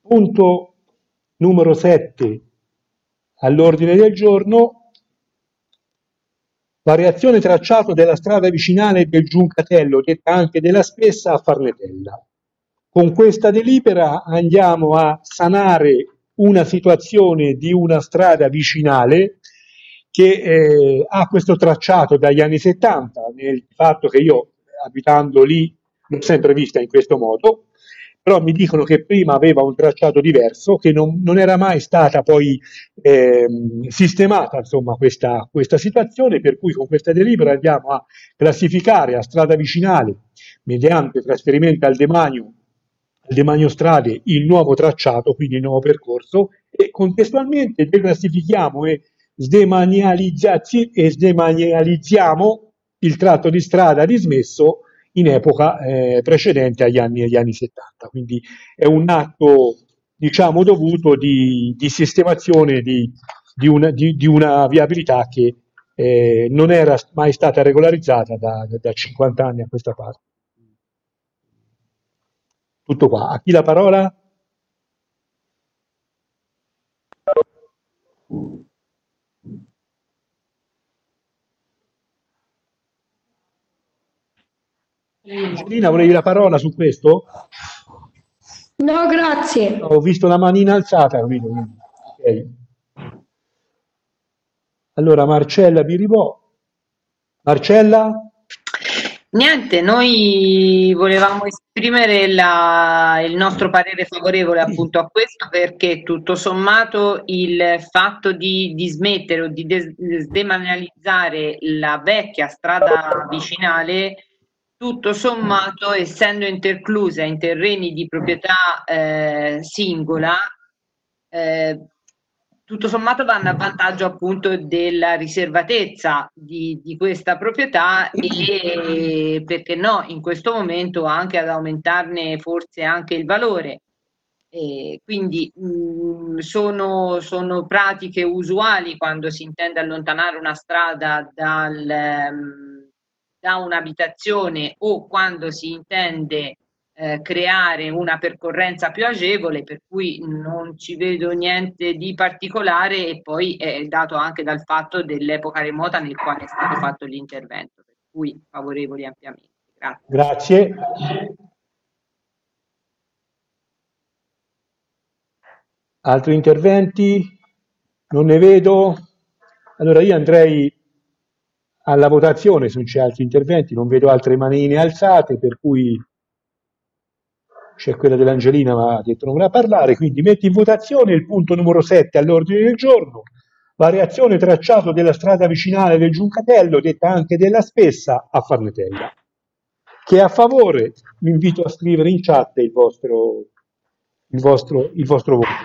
Punto numero 7 all'ordine del giorno, variazione tracciato della strada vicinale del Giuncatello, detta anche della Spessa, a Farnetella. Con questa delibera andiamo a sanare una situazione di una strada vicinale che ha questo tracciato dagli anni 70, nel fatto che io, abitando lì, l'ho sempre vista in questo modo, però mi dicono che prima aveva un tracciato diverso, che non era mai stata poi sistemata, insomma, questa situazione, per cui con questa delibera andiamo a classificare a strada vicinale, mediante trasferimento al demanio strade, il nuovo tracciato, quindi il nuovo percorso, e contestualmente declassifichiamo e sdemanializziamo il tratto di strada dismesso in epoca precedente agli anni 70. Quindi è un atto, diciamo, dovuto di sistemazione di una viabilità che non era mai stata regolarizzata da 50 anni a questa parte. Tutto qua. A chi la parola? Angelina, volevi la parola su questo? No, grazie. Ho visto la manina alzata, capito? Ok. Allora, Marcella Biribò. Marcella? Niente, noi volevamo esprimere il nostro parere favorevole appunto a questo, perché tutto sommato il fatto di dismettere o di sdemanializzare la vecchia strada vicinale, tutto sommato, essendo interclusa in terreni di proprietà singola, eh, tutto sommato vanno a vantaggio appunto della riservatezza di questa proprietà e perché no, in questo momento anche ad aumentarne forse anche il valore. Quindi sono pratiche usuali quando si intende allontanare una strada da un'abitazione o quando si intende creare una percorrenza più agevole, per cui non ci vedo niente di particolare, e poi è dato anche dal fatto dell'epoca remota nel quale è stato fatto l'intervento, per cui favorevoli ampiamente. Grazie. Grazie. Altri interventi? Non ne vedo. Allora io andrei alla votazione se non c'è altri interventi, non vedo altre manine alzate, per cui c'è quella dell'Angelina, ma ha detto non voleva parlare, quindi metti in votazione il punto numero 7 all'ordine del giorno, variazione tracciato della strada vicinale del Giuncatello, detta anche della Spessa, a Farnetella. Chi è a favore, vi invito a scrivere in chat il vostro voto.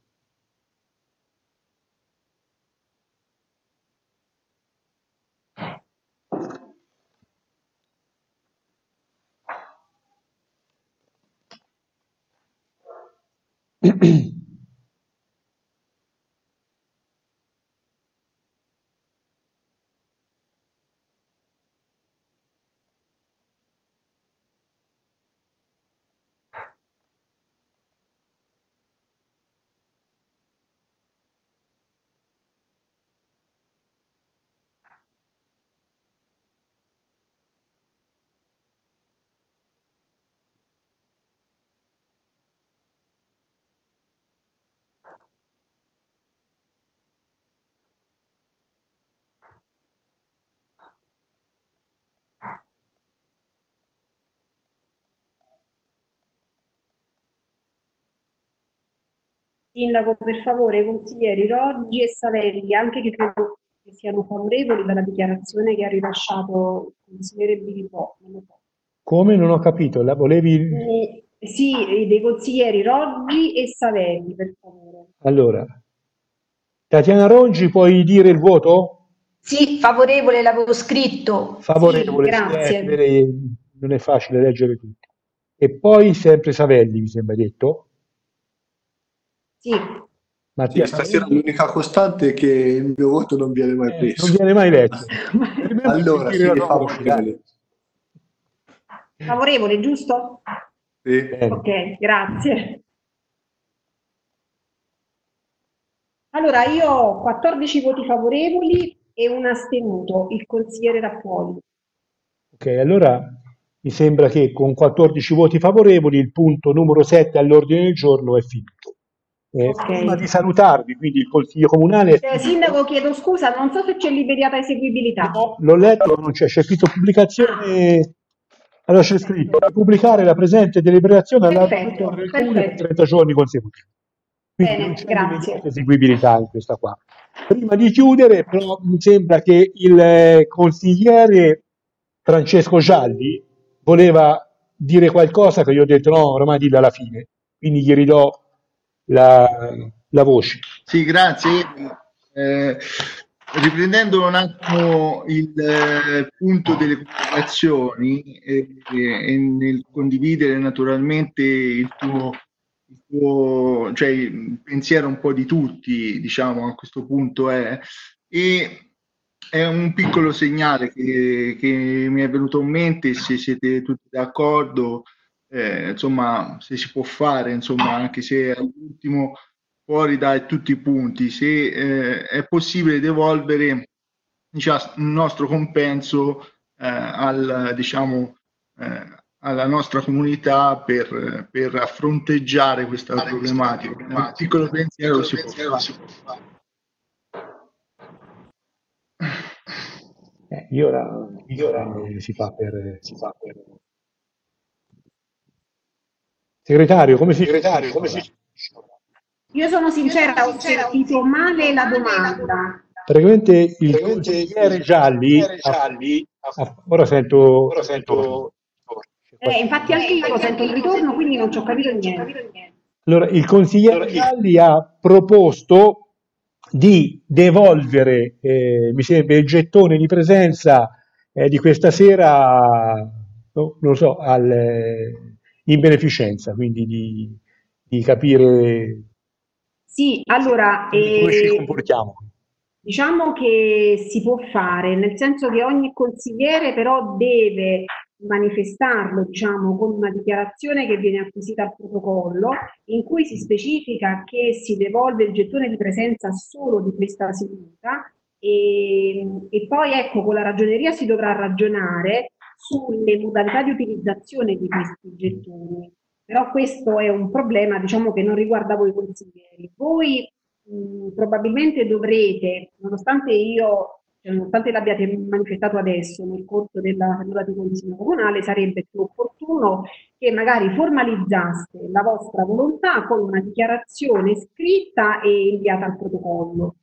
Sindaco, per favore, i consiglieri Roggi e Savelli, anche che credo che siano favorevoli dalla dichiarazione che ha rilasciato il consigliere Biribò. Non lo so. Come? Non ho capito, la volevi... Sì, dei consiglieri Roggi e Savelli, per favore. Allora, Tatiana Rongi, puoi dire il voto? Sì, favorevole, l'avevo scritto. Favorevole, Sì, sì, grazie. non è facile leggere tutto. E poi sempre Savelli, mi sembra detto. Sì. Mattia Sì, stasera Savelli, l'unica costante è che il mio voto non viene mai non preso. viene mai letto. Per me puoi Allora, sentire sì, la tua voce, dai. favorevole. Favorevole, giusto? Sì. Bene. Ok, grazie. Allora, io ho 14 voti favorevoli e un astenuto, il consigliere Rappuoli. Ok, allora mi sembra che con 14 voti favorevoli il punto numero 7 all'ordine del giorno è finito. Ok. Prima di salutarvi, quindi il Consiglio Comunale è finito. Sindaco, chiedo scusa, non so se c'è l'immediata eseguibilità. No, l'ho letto, non c'è scritto pubblicazione. Allora c'è scritto pubblicare la presente deliberazione all'ordine del comune per 30 giorni consecutivi. Quindi non Bene, c'è grazie. l'immediata eseguibilità in questa qua. Prima di chiudere, però, mi sembra che il consigliere Francesco Gialli voleva dire qualcosa che io ho detto no, ormai dillo alla fine. Quindi gli ridò la, la voce. Sì, grazie. Riprendendo un attimo il punto delle comunicazioni e nel condividere naturalmente cioè il pensiero un po' di tutti, diciamo, a questo punto è un piccolo segnale che mi è venuto in mente, se siete tutti d'accordo, insomma, se si può fare, insomma, anche se all'ultimo fuori da tutti i punti, se è possibile devolvere, diciamo, un nostro compenso diciamo, alla nostra comunità per fronteggiare questa problematica. Un piccolo pensiero si può fare. Ora si fa per... Segretario, come si... Io sono sincera, ho sentito male la domanda. Praticamente il consigliere Gialli, ora sento... Infatti anche io sento il ritorno, quindi non ci ho capito niente. Allora, il consigliere Gialli ha proposto di devolvere, mi sembra, il gettone di presenza di questa sera, non lo so, in beneficenza, quindi di capire Sì, allora, come ci comportiamo. diciamo che si può fare, nel senso che ogni consigliere però deve manifestarlo, diciamo, con una dichiarazione che viene acquisita al protocollo, in cui si specifica che si devolve il gettone di presenza solo di questa seduta e poi ecco, con la ragioneria si dovrà ragionare sulle modalità di utilizzazione di questi gettoni. Però questo è un problema, diciamo, che non riguarda voi consiglieri. Voi probabilmente dovrete, nonostante l'abbiate manifestato adesso nel corso della seduta di consiglio comunale, sarebbe più opportuno che magari formalizzaste la vostra volontà con una dichiarazione scritta e inviata al protocollo.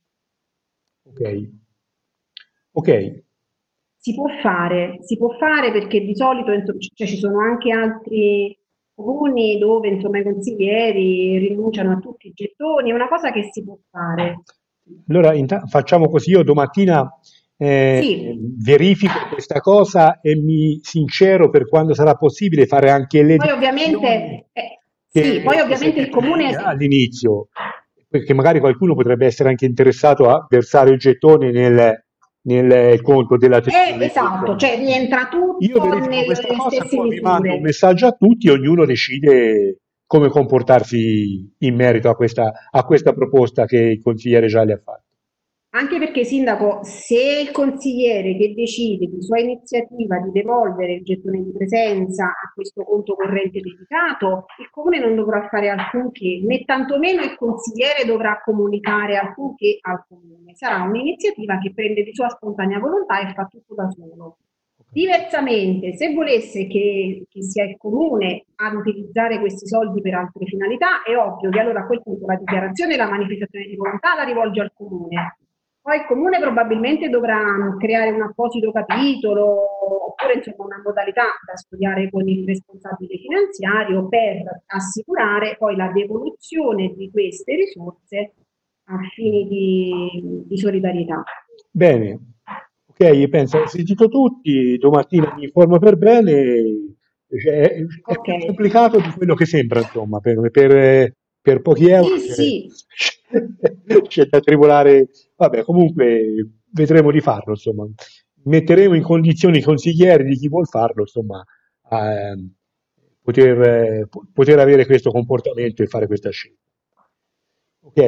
Ok. Si può fare perché di solito cioè, ci sono anche altri comuni dove insomma i consiglieri rinunciano a tutti i gettoni, è una cosa che si può fare. Allora facciamo così, io domattina Sì. verifico questa cosa e mi sincero per quando sarà possibile fare anche le Poi ovviamente, poi ovviamente il comune all'inizio, perché magari qualcuno potrebbe essere anche interessato a versare il gettone nel conto della tesoreria. esatto, cioè rientra tutto Io verifico nelle questa cosa, stesse poi vi mando un misure. messaggio a tutti e ognuno decide come comportarsi in merito a questa proposta che il consigliere Gialli ha fatto. Anche perché, Sindaco, se il consigliere che decide di sua iniziativa di devolvere il gettone di presenza a questo conto corrente dedicato, il comune non dovrà fare alcunché, né tantomeno il consigliere dovrà comunicare alcunché al comune. Sarà un'iniziativa che prende di sua spontanea volontà e fa tutto da solo. Diversamente, se volesse che sia il comune ad utilizzare questi soldi per altre finalità, è ovvio che allora a quel punto la dichiarazione e la manifestazione di volontà la rivolge al comune. Poi il comune probabilmente dovrà creare un apposito capitolo oppure insomma una modalità da studiare con il responsabile finanziario per assicurare poi la devoluzione di queste risorse a fini di solidarietà. Bene, ok, penso aver sentito tutti, domattina mi informo per bene, è più complicato di quello che sembra, insomma, per pochi euro Sì. c'è da tribolare, vabbè, comunque vedremo di farlo, insomma, metteremo in condizioni i consiglieri di chi vuol farlo, insomma, a poter avere questo comportamento e fare questa scelta. Ok,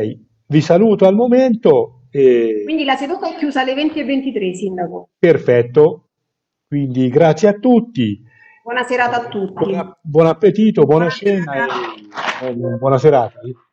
Vi saluto al momento. Quindi la seduta è chiusa alle 20:23, Sindaco. Perfetto. Quindi grazie a tutti. Buona serata a tutti. Buon appetito, buona Buona cena serata. e buona serata.